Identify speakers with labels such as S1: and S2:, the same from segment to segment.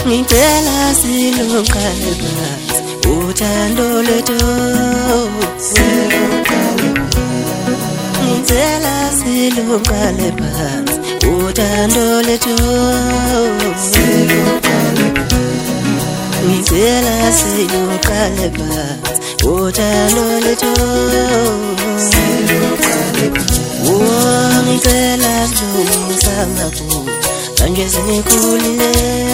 S1: ngicela siluqale phansi uthando lwethu ngicela siluqale phansi uthando lwethu ngicela siluqale phansi uthando lwethu ngicela silungisa amaphutha manje sengikhulile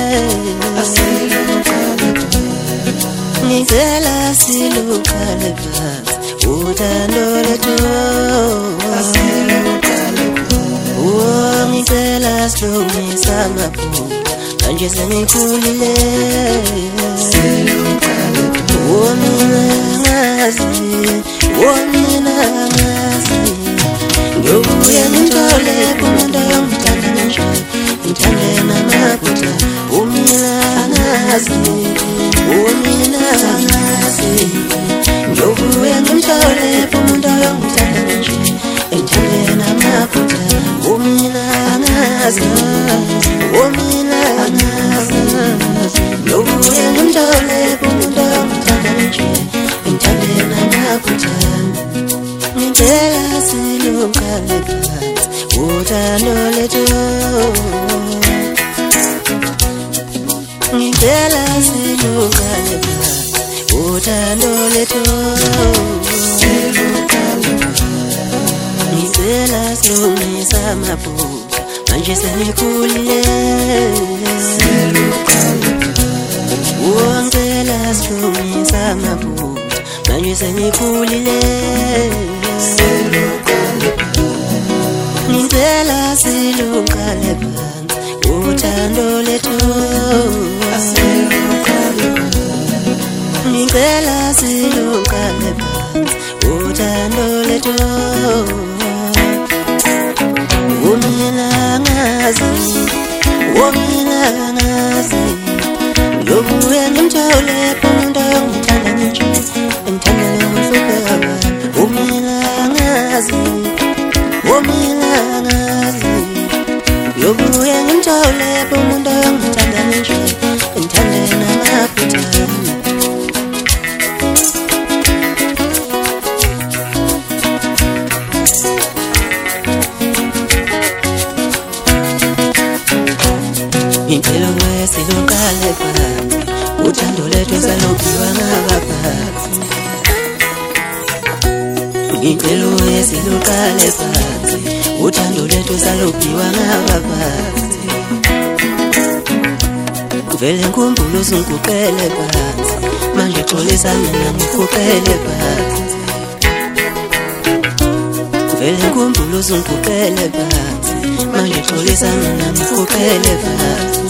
S1: ngicela siluqale phansi uthando lwethu ngicela silungisa amaphutha manje sengikhulile mina ngazi ngiyobuye ngithole umuntu oyongithanda nje ngithande namaphutha mina ngazi ngiyobuye ngithole umuntu oyongithanda nje ngithande namaphutha mina ngazi ngiyobuye ngithole umuntu oyongithanda nje ngithande namaphutha ngicela siluqale phansi uthando lwethu ngicela siluqale phansi uthando lwethu ngicela silungisa amaphutha manje sengikhulile ngicela silungisa amaphutha manje sengikhulile ngicela siluqale phansi uthando lwethu ngicela siluqale phansi uthando lwethu mina ngazi ngiyobuye ngimthole umuntu oyongithanda nje ngithanda nokuhlupheka mina ngazi ngiyobuye ngimthole umuntu oyongithanda nje ngithande namaphutha ngicela siluqale phansi uthando lwethu saluphiwa ngabaphansi ngicela siluqale phansi uthando lwethu saluphiwa ngabaphansi vele ngikhumbula uzungiguqele phansi manje xolisa mina ngiguqele phansi vele ngikhumbula uzungiguqele phansi manje xolisa mina ngiguqele phansi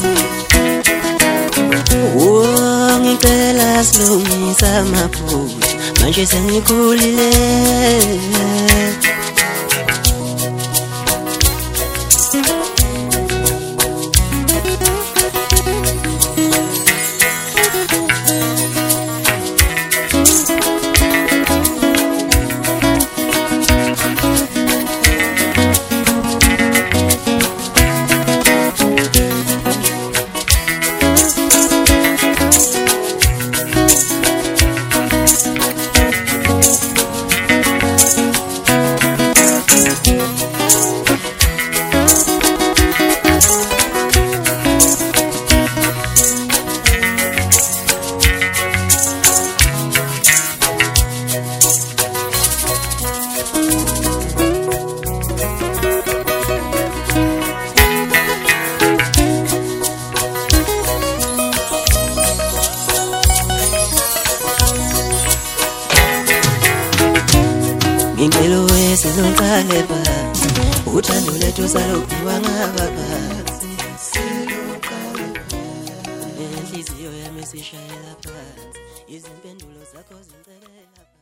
S1: ngicela silungisa amaphutha manje sengikhulile ngicela siluqale phansi uthando lwethu saluphiwa ngabaphansi inhliziyo yami sishayela phansi izimpendulo zakho zincekela